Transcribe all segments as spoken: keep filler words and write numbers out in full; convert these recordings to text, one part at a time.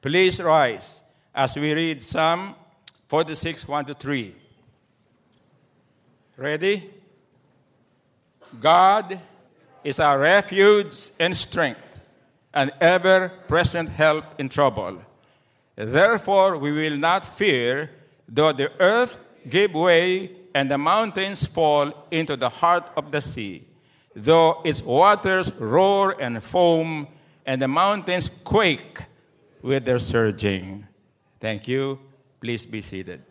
Please rise as we read Psalm forty-six, one to three. Ready? God is our refuge and strength, an ever-present help in trouble. Therefore we will not fear, though the earth give way and the mountains fall into the heart of the sea, though its waters roar and foam, and the mountains quake with their surging. Thank you. Please be seated.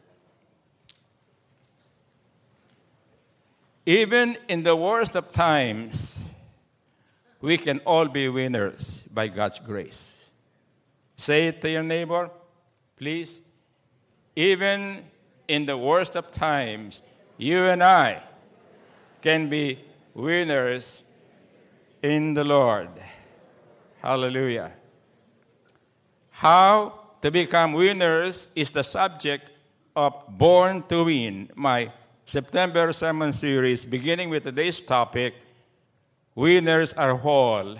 Even in the worst of times, we can all be winners by God's grace. Say it to your neighbor, please. Even in the worst of times, you and I can be winners in the Lord. Hallelujah. How to become winners is the subject of Born to Win, my September sermon series, beginning with today's topic, Winners are whole.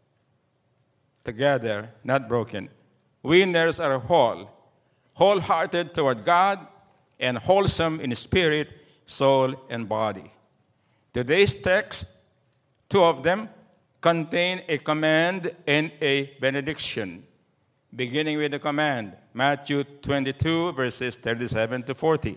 Together, not broken. Winners are whole. Wholehearted toward God and wholesome in spirit, soul, and body. Today's text, two of them, contain a command and a benediction. Beginning with the command, Matthew twenty-two, verses thirty-seven to forty.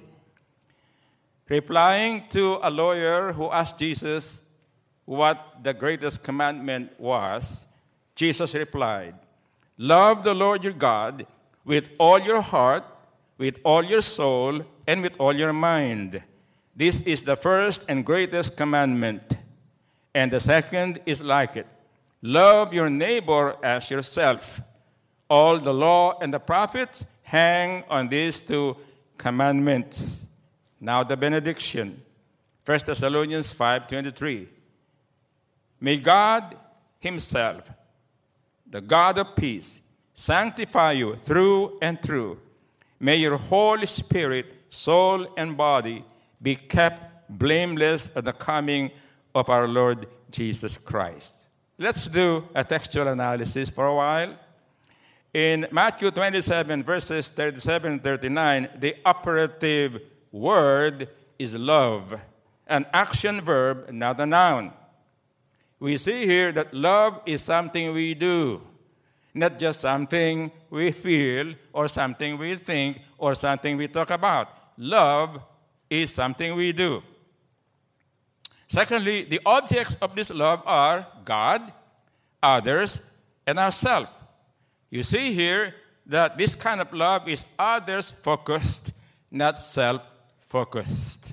Replying to a lawyer who asked Jesus what the greatest commandment was, Jesus replied, "Love the Lord your God with all your heart, with all your soul, and with all your mind. This is the first and greatest commandment. And the second is like it. Love your neighbor as yourself. All the law and the prophets hang on these two commandments." Now the benediction. First Thessalonians five twenty-three. May God himself, the God of peace, sanctify you through and through. May your whole spirit, soul, and body be kept blameless at the coming of our Lord Jesus Christ. Let's do a textual analysis for a while. In Matthew twenty-seven, verses thirty-seven and thirty-nine, the operative word is love, an action verb, not a noun. We see here that love is something we do, not just something we feel or something we think or something we talk about. Love is something we do. Secondly, the objects of this love are God, others, and ourselves. You see here that this kind of love is others-focused, not self-focused.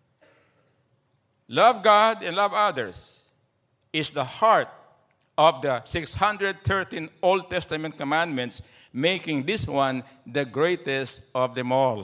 Love God and love others is the heart of the six hundred thirteen Old Testament commandments, making this one the greatest of them all.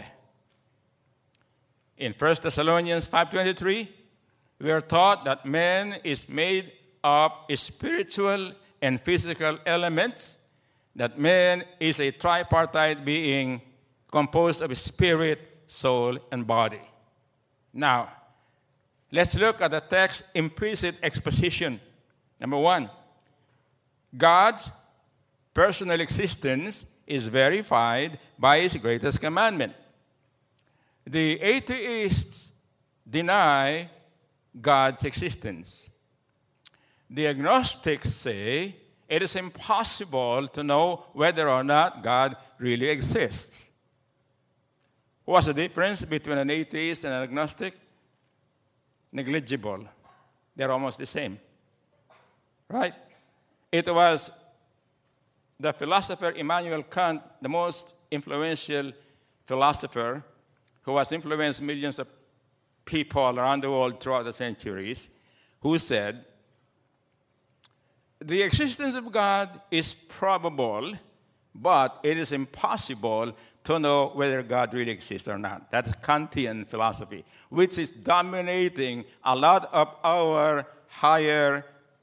In First Thessalonians five twenty-three, we are taught that man is made of spiritual and physical elements, that man is a tripartite being composed of spirit, soul, and body. Now, let's look at the text implicit exposition. Number one, God's personal existence is verified by his greatest commandment. The atheists deny God's existence. The agnostics say it is impossible to know whether or not God really exists. What's the difference between an atheist and an agnostic? Negligible. They're almost the same. Right? It was the philosopher Immanuel Kant, the most influential philosopher who has influenced millions of people around the world throughout the centuries, who said, the existence of God is probable, but it is impossible to know whether God really exists or not. That's Kantian philosophy, which is dominating a lot of our higher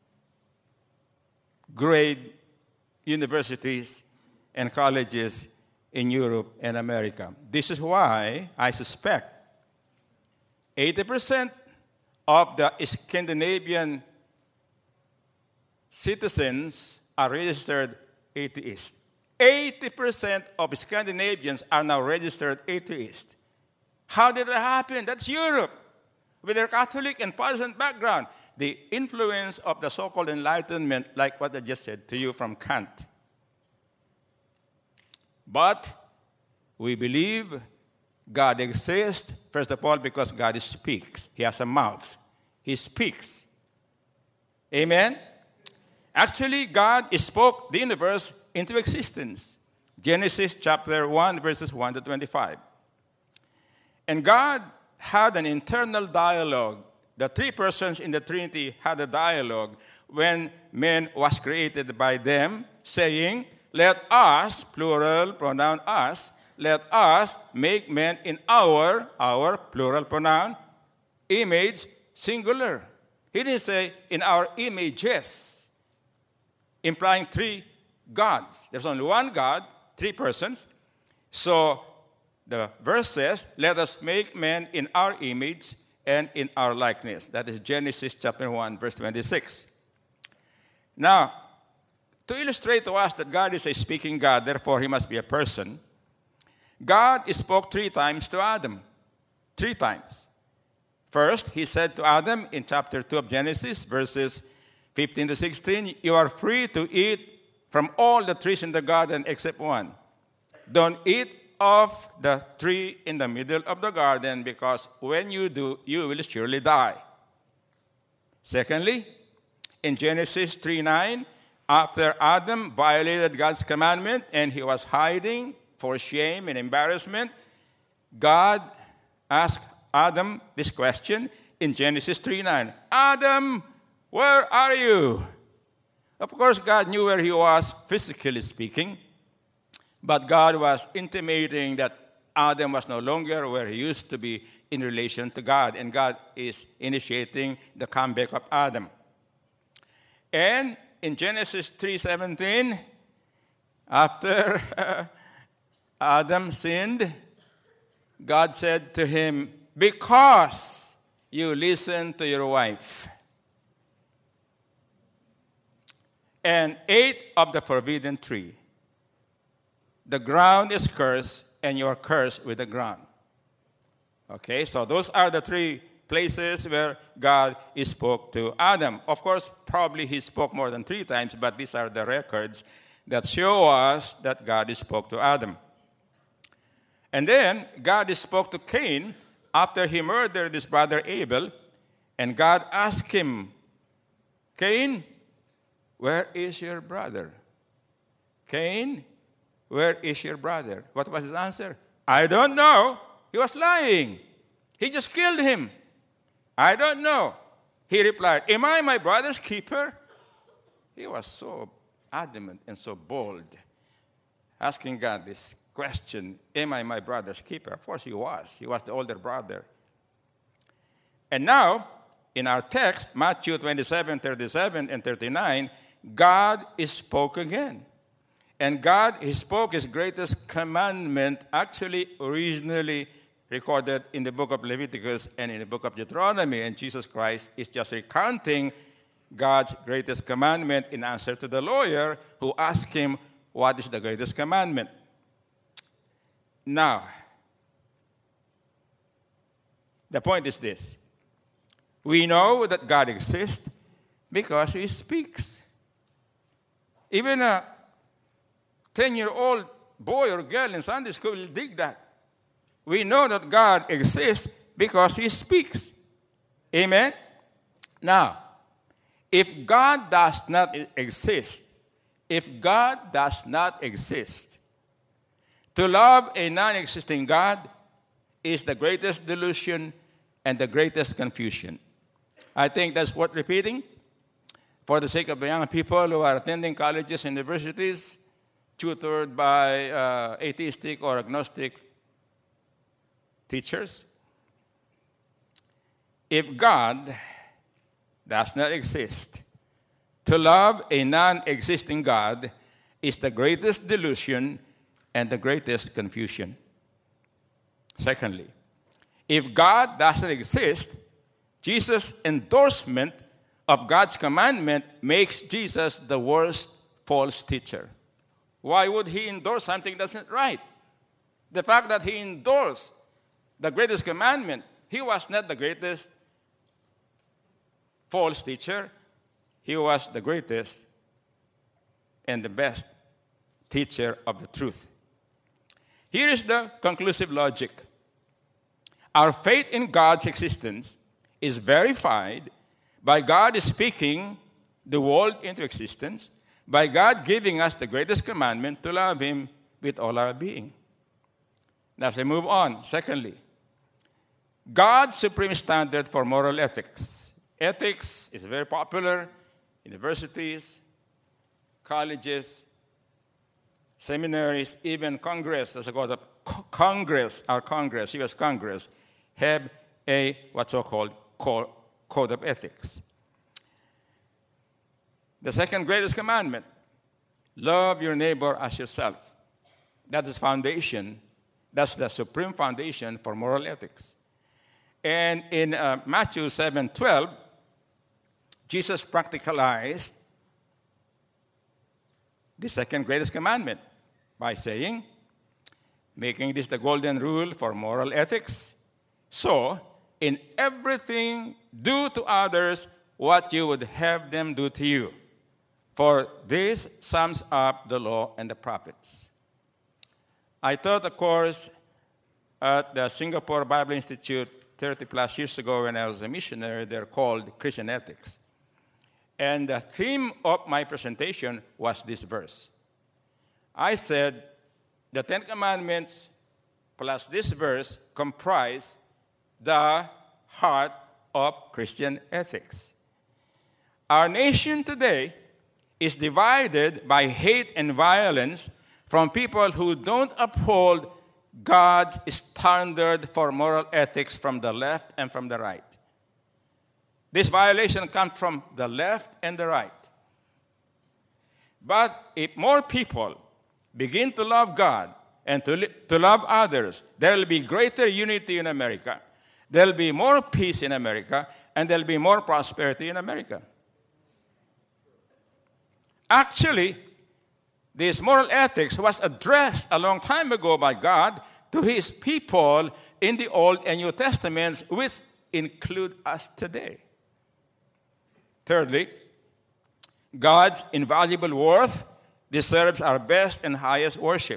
grade universities and colleges in Europe and America. This is why I suspect eighty percent of the Scandinavian citizens are registered atheists. eighty percent of Scandinavians are now registered atheists. How did that happen? That's Europe, with their Catholic and Protestant background. The influence of the so-called Enlightenment, like what I just said to you from Kant. But we believe God exists, first of all, because God speaks. He has a mouth. He speaks. Amen? Actually, God spoke the universe into existence. Genesis chapter one, verses one to twenty-five. And God had an internal dialogue. The three persons in the Trinity had a dialogue when man was created by them, saying, let us, plural pronoun us, let us make man in our, our plural pronoun, image, singular. He didn't say in our images, implying three gods. There's only one God, three persons. So the verse says, let us make man in our image and in our likeness. That is Genesis chapter one, verse twenty-six. Now, to illustrate to us that God is a speaking God, therefore he must be a person, God spoke three times to Adam. Three times. First, he said to Adam in chapter two of Genesis, verses fifteen to sixteen, you are free to eat from all the trees in the garden except one. Don't eat of the tree in the middle of the garden, because when you do, you will surely die. Secondly, in Genesis three nine, after Adam violated God's commandment and he was hiding for shame and embarrassment, God asked Adam this question in Genesis three nine. Adam, where are you? Of course, God knew where he was, physically speaking, but God was intimating that Adam was no longer where he used to be in relation to God, and God is initiating the comeback of Adam. And in Genesis three seventeen, after Adam sinned, God said to him, because you listened to your wife and ate of the forbidden tree, the ground is cursed, and you are cursed with the ground. Okay, so those are the three places where God spoke to Adam. Of course, probably he spoke more than three times, but these are the records that show us that God spoke to Adam. And then God spoke to Cain after he murdered his brother Abel, and God asked him, Cain, where is your brother? Cain, where is your brother? What was his answer? I don't know. He was lying. He just killed him. I don't know. He replied, am I my brother's keeper? He was so adamant and so bold, asking God this question, am I my brother's keeper? Of course he was. He was the older brother. And now, in our text, Matthew twenty-seven, thirty-seven and thirty-nine, God spoke again. And God, he spoke his greatest commandment, actually originally recorded in the book of Leviticus and in the book of Deuteronomy. And Jesus Christ is just recounting God's greatest commandment in answer to the lawyer who asked him, what is the greatest commandment? Now, the point is this. We know that God exists because he speaks. Even a ten-year-old boy or girl in Sunday school will dig that. We know that God exists because he speaks. Amen? Now, if God does not exist, if God does not exist, to love a non-existing God is the greatest delusion and the greatest confusion. I think that's worth repeating for the sake of the young people who are attending colleges and universities, tutored by uh, atheistic or agnostic teachers. If God does not exist, to love a non-existing God is the greatest delusion and the greatest confusion. Secondly, if God doesn't exist, Jesus' endorsement of God's commandment makes Jesus the worst false teacher. Why would he endorse something that's not right? The fact that he endorsed the greatest commandment, he was not the greatest false teacher. He was the greatest and the best teacher of the truth. Here is the conclusive logic. Our faith in God's existence is verified by God speaking the world into existence, by God giving us the greatest commandment to love Him with all our being. Now, as we move on, secondly, God's supreme standard for moral ethics. Ethics is very popular in universities, colleges, seminaries, even Congress, as I call it, Congress, our Congress, U S Congress, have a what's so-called code of ethics. The second greatest commandment, love your neighbor as yourself. That is foundation. That's the supreme foundation for moral ethics. And in uh, Matthew seven twelve, Jesus practicalized the second greatest commandment by saying, making this the golden rule for moral ethics. So, in everything, do to others what you would have them do to you. For this sums up the law and the prophets. I taught a course at the Singapore Bible Institute thirty plus years ago when I was a missionary. They're called Christian Ethics. And the theme of my presentation was this verse. I said, the Ten Commandments plus this verse comprise the heart of Christian ethics. Our nation today is divided by hate and violence from people who don't uphold God's standard for moral ethics from the left and from the right. This violation comes from the left and the right. But if more people begin to love God and to, li- to love others, there will be greater unity in America. There will be more peace in America, and there will be more prosperity in America. Actually, this moral ethics was addressed a long time ago by God to His people in the Old and New Testaments, which include us today. Thirdly, God's invaluable worth deserves our best and highest worship.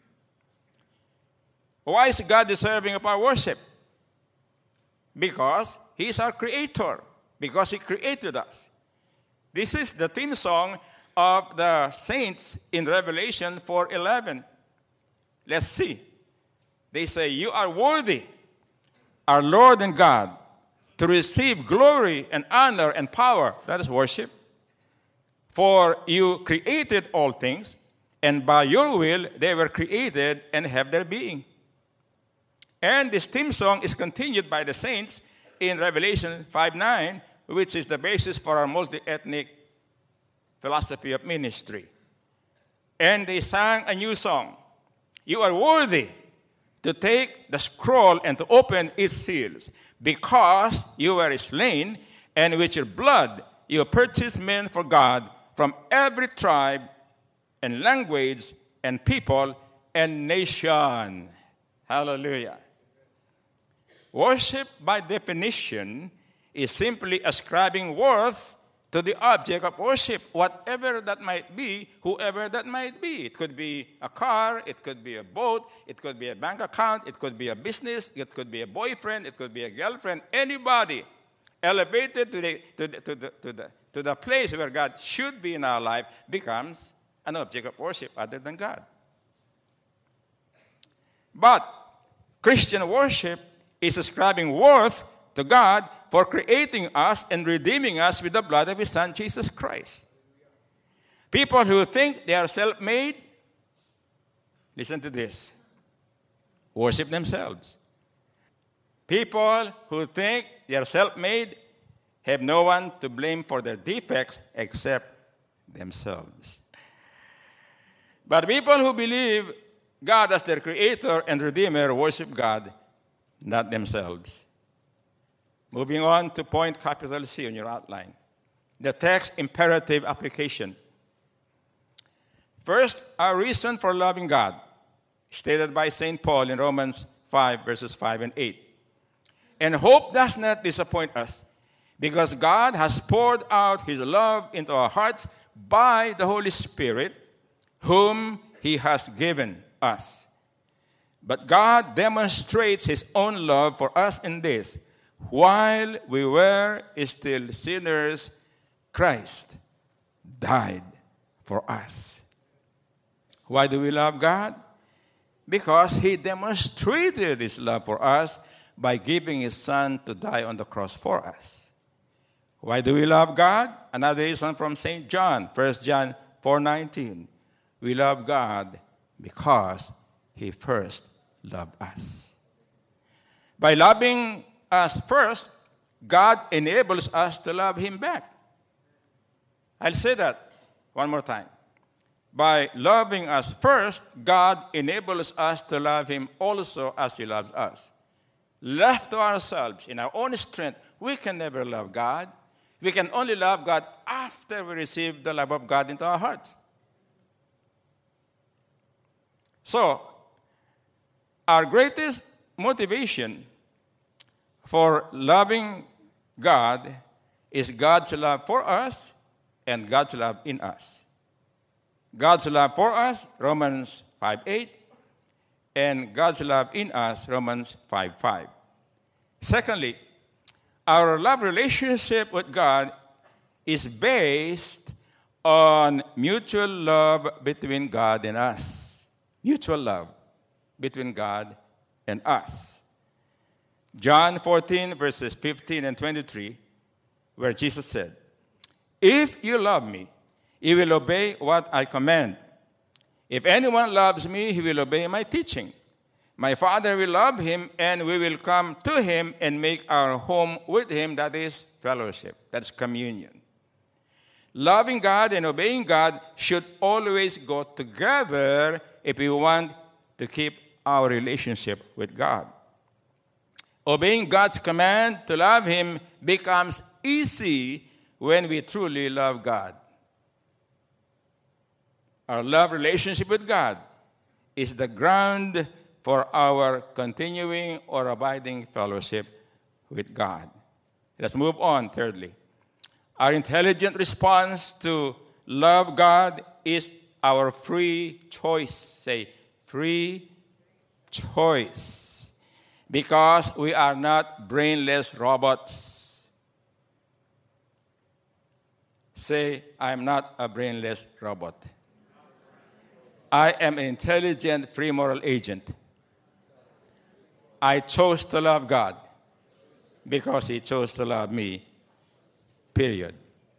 Why is God deserving of our worship? Because He is our Creator, because He created us. This is the theme song of the saints in Revelation four eleven. Let's see. They say, you are worthy, our Lord and God, to receive glory and honor and power. That is worship. For you created all things, and by your will they were created and have their being. And this theme song is continued by the saints in Revelation five nine, which is the basis for our multi-ethnic philosophy of ministry. And they sang a new song. You are worthy to take the scroll and to open its seals, because you were slain, and with your blood you purchased men for God from every tribe and language and people and nation. Hallelujah. Worship, by definition, is simply ascribing worth to the object of worship, whatever that might be, whoever that might be. It could be a car, it could be a boat, it could be a bank account, it could be a business, it could be a boyfriend, it could be a girlfriend, anybody elevated to the, to the, to the, to the, to the place where God should be in our life becomes an object of worship other than God. But Christian worship is ascribing worth to God for creating us and redeeming us with the blood of His Son, Jesus Christ. People who think they are self-made, listen to this, worship themselves. People who think they are self-made have no one to blame for their defects except themselves. But people who believe God as their creator and redeemer worship God, not themselves. Moving on to point capital C on your outline. The text imperative application. First, our reason for loving God, stated by Saint Paul in Romans five, verses five and eight. And hope does not disappoint us, because God has poured out his love into our hearts by the Holy Spirit, whom he has given us. But God demonstrates his own love for us in this: while we were still sinners, Christ died for us. Why do we love God? Because he demonstrated his love for us by giving his Son to die on the cross for us. Why do we love God? Another reason from Saint John, First John four nineteen. We love God because he first loved us. By loving us first, God enables us to love him back. I'll say that one more time. By loving us first, God enables us to love him also as he loves us. Left to ourselves, in our own strength, we can never love God. We can only love God after we receive the love of God into our hearts. So, our greatest motivation for loving God is God's love for us and God's love in us. God's love for us, Romans five eight, and God's love in us, Romans five five. Secondly, our love relationship with God is based on mutual love between God and us. Mutual love between God and us. John fourteen, verses fifteen and twenty-three, where Jesus said, "If you love me, you will obey what I command. If anyone loves me, he will obey my teaching. My Father will love him, and we will come to him and make our home with him." That is fellowship. That's communion. Loving God and obeying God should always go together if we want to keep our relationship with God. Obeying God's command to love him becomes easy when we truly love God. Our love relationship with God is the ground for our continuing or abiding fellowship with God. Let's move on, thirdly. Our intelligent response to love God is our free choice. Say, free choice. Because we are not brainless robots. Say, I am not a brainless robot. I am an intelligent, free moral agent. I chose to love God because he chose to love me, period.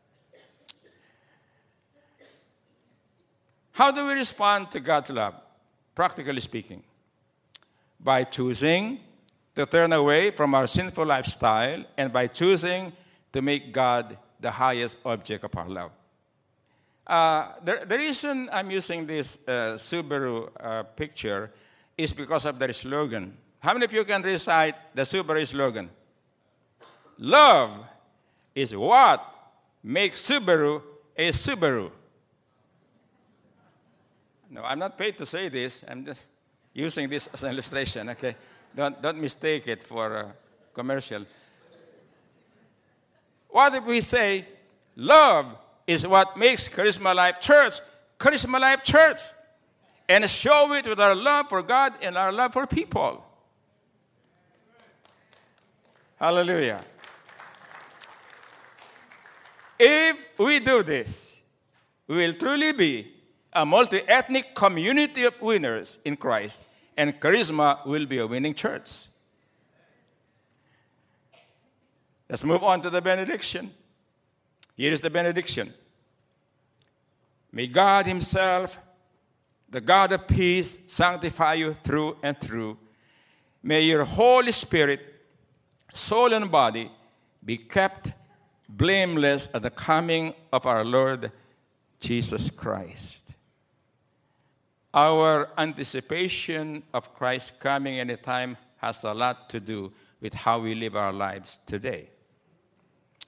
How do we respond to God's love, practically speaking? By choosing to turn away from our sinful lifestyle and by choosing to make God the highest object of our love. Uh, the, the reason I'm using this uh, Subaru uh, picture is because of their slogan. How many of you can recite the Subaru slogan? Love is what makes Subaru a Subaru. No, I'm not paid to say this. I'm just using this as an illustration, okay? Don't, don't mistake it for a commercial. What if we say, love is what makes Charisma Life Church Charisma Life Church, and show it with our love for God and our love for people. Hallelujah. If we do this, we will truly be a multi-ethnic community of winners in Christ, and Charisma will be a winning church. Let's move on to the benediction. Here is the benediction. May God himself, the God of peace, sanctify you through and through. May your Holy Spirit, soul and body, be kept blameless at the coming of our Lord Jesus Christ. Our anticipation of Christ's coming anytime has a lot to do with how we live our lives today.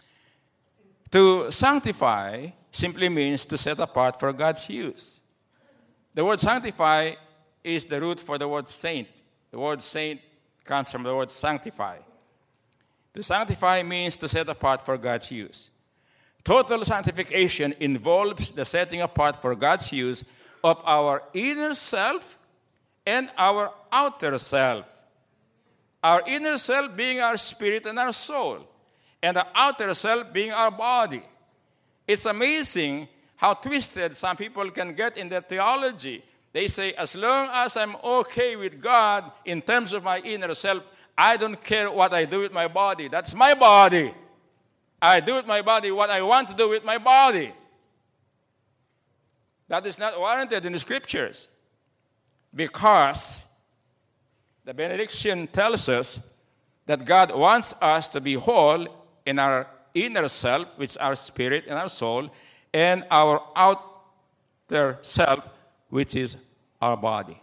To sanctify simply means to set apart for God's use. The word sanctify is the root for the word saint. The word saint comes from the word sanctify. To sanctify means to set apart for God's use. Total sanctification involves the setting apart for God's use of our inner self and our outer self. Our inner self being our spirit and our soul, and the outer self being our body. It's amazing how twisted some people can get in their theology. They say, as long as I'm okay with God in terms of my inner self, I don't care what I do with my body. That's my body. I do with my body what I want to do with my body. That is not warranted in the Scriptures, because the benediction tells us that God wants us to be whole in our inner self, which is our spirit and our soul, and our outer self, which is our body.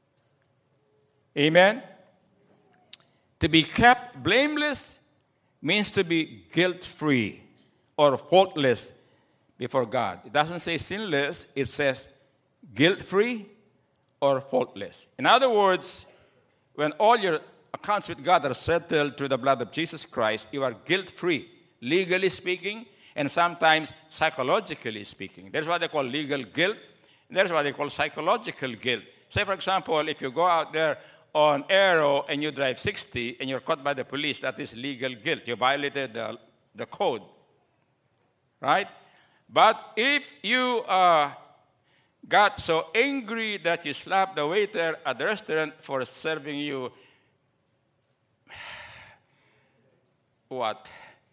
Amen? To be kept blameless means to be guilt-free or faultless before God. It doesn't say sinless, it says guilt-free or faultless. In other words, when all your accounts with God are settled through the blood of Jesus Christ, you are guilt-free, legally speaking, and sometimes psychologically speaking. There's what they call legal guilt, and there's what they call psychological guilt. Say, for example, if you go out there on Aero and you drive sixty and you're caught by the police, that is legal guilt. You violated the, the code, right? But if you uh, got so angry that you slapped the waiter at the restaurant for serving you what?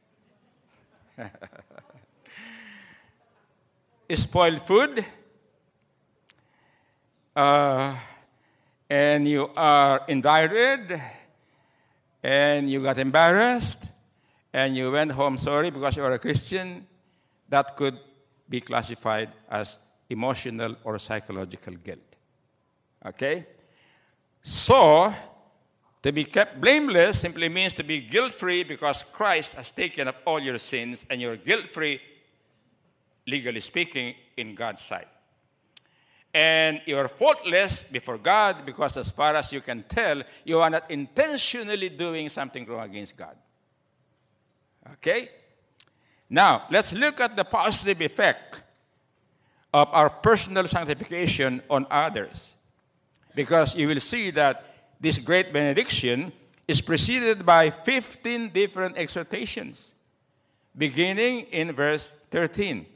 Spoiled food, uh, and you are indicted, and you got embarrassed, and you went home sorry because you are a Christian, that could be classified as emotional or psychological guilt. Okay? So, to be kept blameless simply means to be guilt-free because Christ has taken up all your sins, and you're guilt-free, legally speaking, in God's sight. And you're faultless before God because as far as you can tell, you are not intentionally doing something wrong against God. Okay? Now, let's look at the positive effect of our personal sanctification on others. Because you will see that this great benediction is preceded by fifteen different exhortations, beginning in verse thirteen,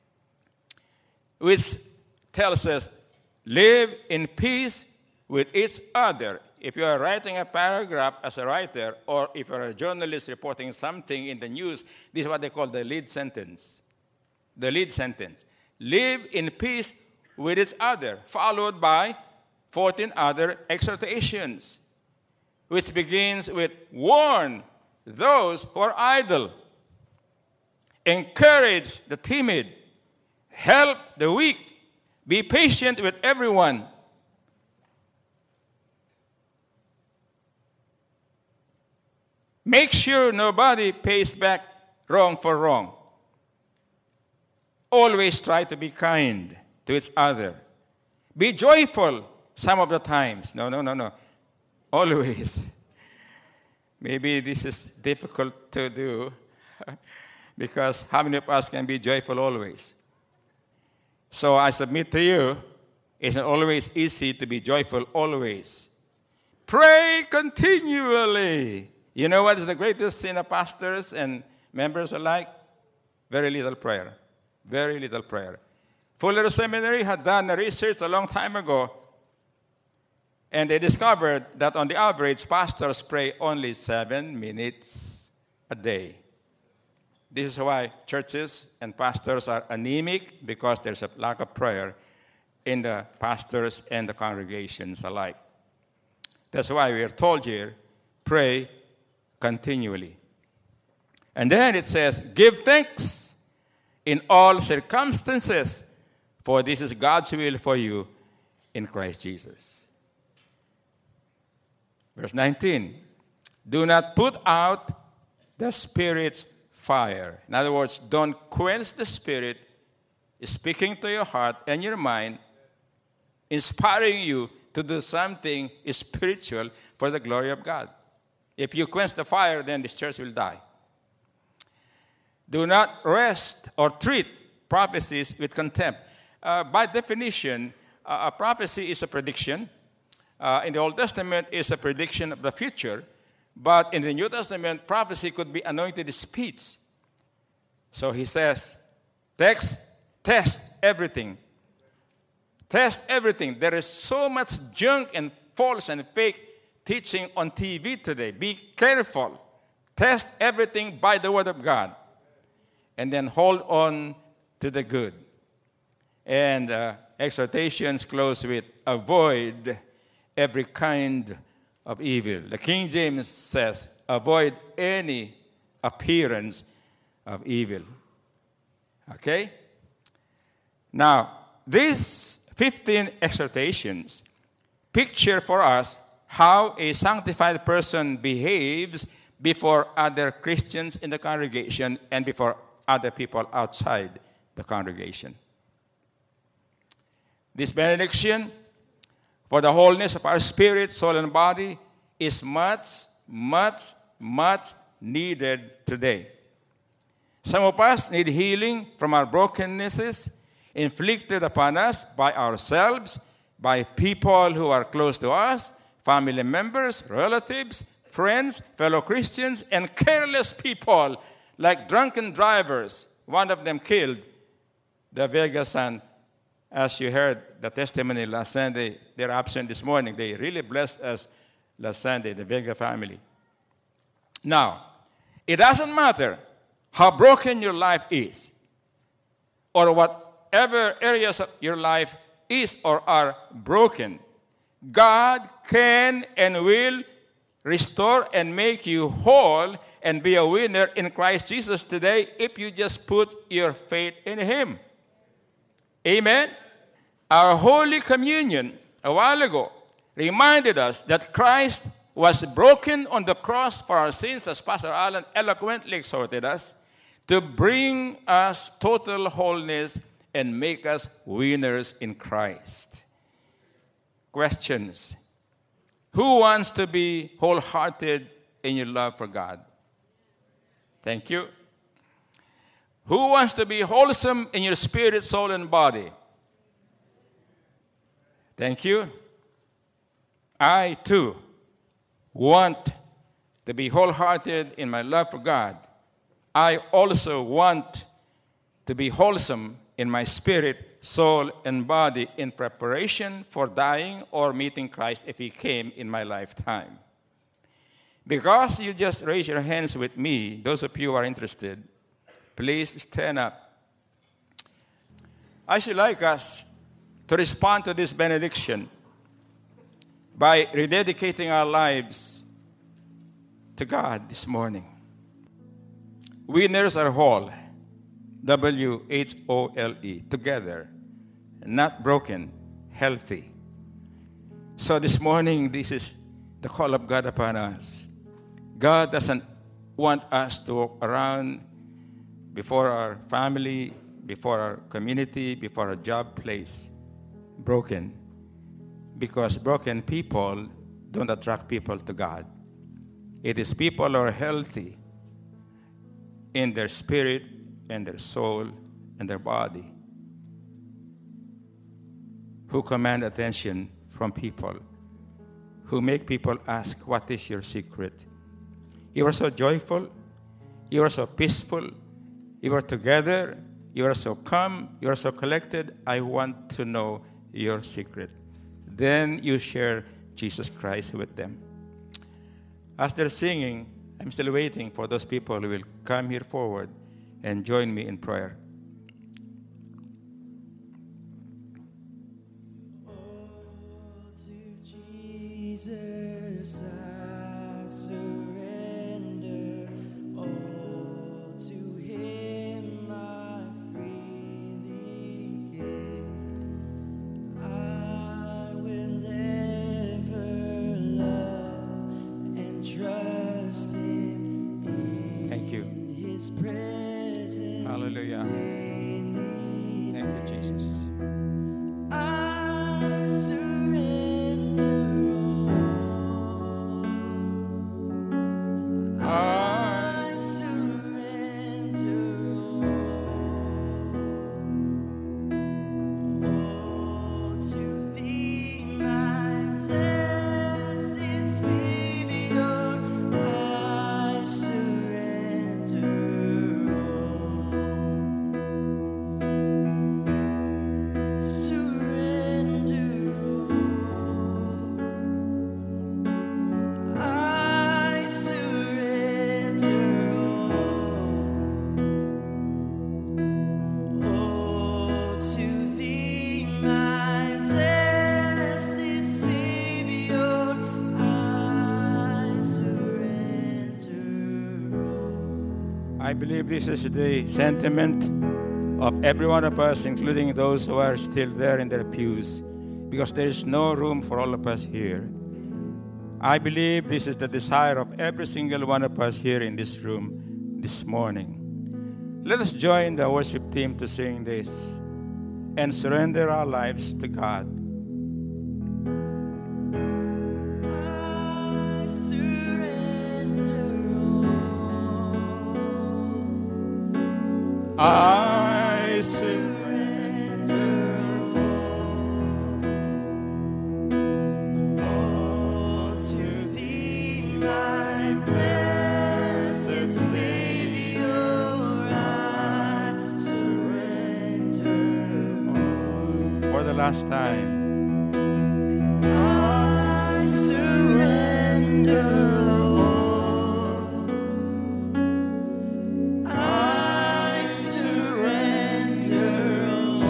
which tells us, live in peace with each other. If you are writing a paragraph as a writer, or if you are a journalist reporting something in the news, this is what they call the lead sentence. The lead sentence. Live in peace with each other, followed by fourteen other exhortations, which begins with warn those who are idle, encourage the timid, help the weak, be patient with everyone. Make sure nobody pays back wrong for wrong. Always try to be kind to each other. Be joyful some of the times. No, no, no, no. Always. Maybe this is difficult to do because how many of us can be joyful always? So I submit to you, it's not always easy to be joyful always. Pray continually. You know what is the greatest sin of pastors and members alike? Very little prayer. Very little prayer. Fuller Seminary had done a research a long time ago, and they discovered that on the average, pastors pray only seven minutes a day. This is why churches and pastors are anemic, because there's a lack of prayer in the pastors and the congregations alike. That's why we are told here, pray continually. And then it says, give thanks in all circumstances, for this is God's will for you in Christ Jesus. Verse nineteen, do not put out the Spirit's fire. In other words, don't quench the Spirit speaking to your heart and your mind inspiring you to do something spiritual for the glory of God. If you quench the fire, then this church will die. Do not rest or treat prophecies with contempt. Uh, by definition, uh, a prophecy is a prediction. Uh, in the Old Testament, it's a prediction of the future. But in the New Testament, prophecy could be anointed speech. So he says, text, test everything. Test everything. There is so much junk and false and fake teaching on T V today. Be careful. Test everything by the Word of God. And then hold on to the good. And uh, exhortations close with, avoid every kind of evil. The King James says, avoid any appearance of evil. Okay? Now, these fifteen exhortations picture for us how a sanctified person behaves before other Christians in the congregation and before other people outside the congregation. This benediction for the wholeness of our spirit, soul, and body is much, much, much needed today. Some of us need healing from our brokennesses inflicted upon us by ourselves, by people who are close to us, family members, relatives, friends, fellow Christians, and careless people like drunken drivers. One of them killed the Vega son. As you heard the testimony last Sunday, they're absent this morning. They really blessed us last Sunday, the Vega family. Now, it doesn't matter how broken your life is or whatever areas of your life is or are broken. God can and will restore and make you whole and be a winner in Christ Jesus today if you just put your faith in Him. Amen? Our Holy Communion a while ago reminded us that Christ was broken on the cross for our sins, as Pastor Alan eloquently exhorted us, to bring us total wholeness and make us winners in Christ. Questions. Who wants to be wholehearted in your love for God? Thank you. Who wants to be wholesome in your spirit, soul, and body? Thank you. I, too, want to be wholehearted in my love for God. I also want to be wholesome in my spirit, soul, and body in preparation for dying or meeting Christ if He came in my lifetime. Because you just raise your hands with me, those of you who are interested, please stand up. I should like us to respond to this benediction by rededicating our lives to God this morning. Winners are whole, W H O L E, together, not broken, healthy. So this morning, this is the call of God upon us. God doesn't want us to walk around before our family, before our community, before our job place, broken. Because broken people don't attract people to God. It is people who are healthy in their spirit and their soul and their body who command attention from people, who make people ask, what is your secret? You are so joyful. You are so peaceful. You are together. You are so calm. You are so collected. I want to know your secret. Then you share Jesus Christ with them. As they're singing, I'm still waiting for those people who will come here forward and join me in prayer. Oh, to Jesus I surrender. Oh, to Him I freely give. I will ever love and trust Him in Thank you. His presence. Hallelujah. daily. Thank you, Jesus. I I believe this is the sentiment of every one of us, including those who are still there in their pews, because there is no room for all of us here. I believe this is the desire of every single one of us here in this room this morning. Let us join the worship team to sing this and surrender our lives to God. I surrender all. I surrender All to Thee, my blessed Savior. I surrender all. for the last time. I surrender all. I surrender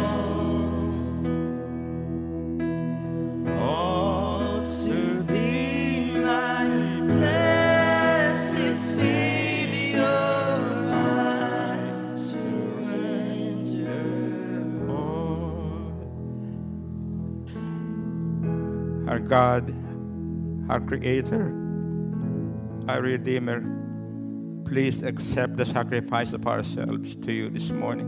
all. All to Thee, my blessed Savior. I surrender all. Our God, our Creator, our Redeemer, please accept the sacrifice of ourselves to you this morning.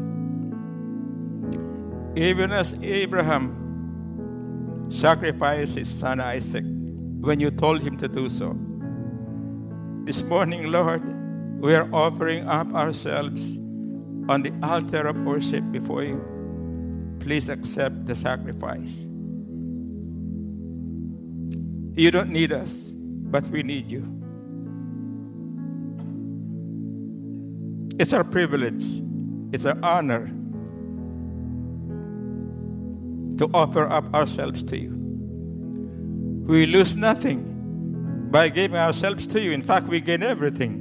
Even as Abraham sacrificed his son Isaac when you told him to do so, this morning, Lord, we are offering up ourselves on the altar of worship before you. Please accept the sacrifice. You don't need us, but we need you. It's our privilege, it's our honor to offer up ourselves to you. We lose nothing by giving ourselves to you. In fact, we gain everything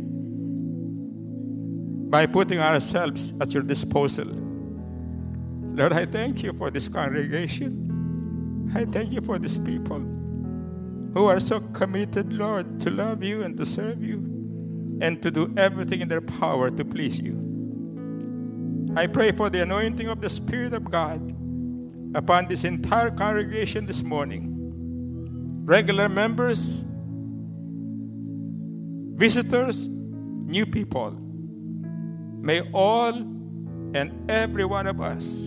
by putting ourselves at your disposal. Lord, I thank you for this congregation. I thank you for these people who are so committed, Lord, to love you and to serve you and to do everything in their power to please you. I pray for the anointing of the Spirit of God upon this entire congregation this morning. Regular members, visitors, new people. May all and every one of us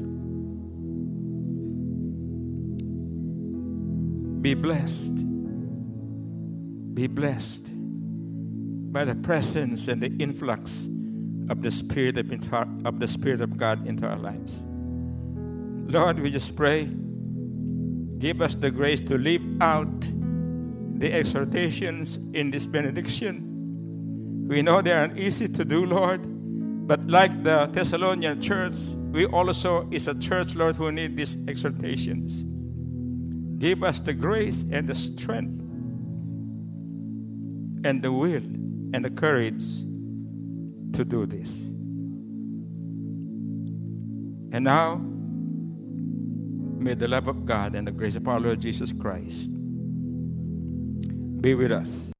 be blessed. Be blessed by the presence and the influx of the Spirit of, inter- of the Spirit of God into our lives. Lord, we just pray, give us the grace to live out the exhortations in this benediction. We know they aren't easy to do, Lord, but like the Thessalonian church, we also is a church, Lord, who need these exhortations. Give us the grace and the strength and the will and the courage to do this. And now, may the love of God and the grace of our Lord Jesus Christ be with us.